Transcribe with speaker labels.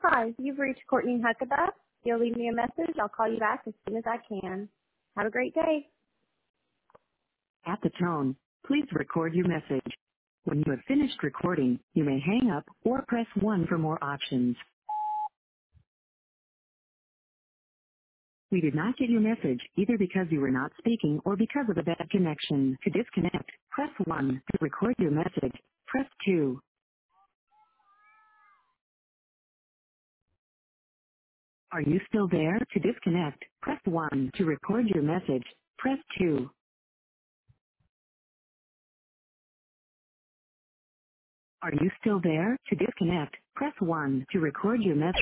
Speaker 1: Hi, you've reached Courtney Huckabee. If you'll leave me a message, I'll call you back as soon as I can. Have a great day.
Speaker 2: At the tone, please record your message. When you have finished recording, you may hang up or press 1 for more options. We did not get your message either because you were not speaking or because of a bad connection. To disconnect, press 1. To record your message, press 2. Are you still there? To disconnect, press 1. To record your message, press 2. Are you still there? To disconnect, press 1. To record your message.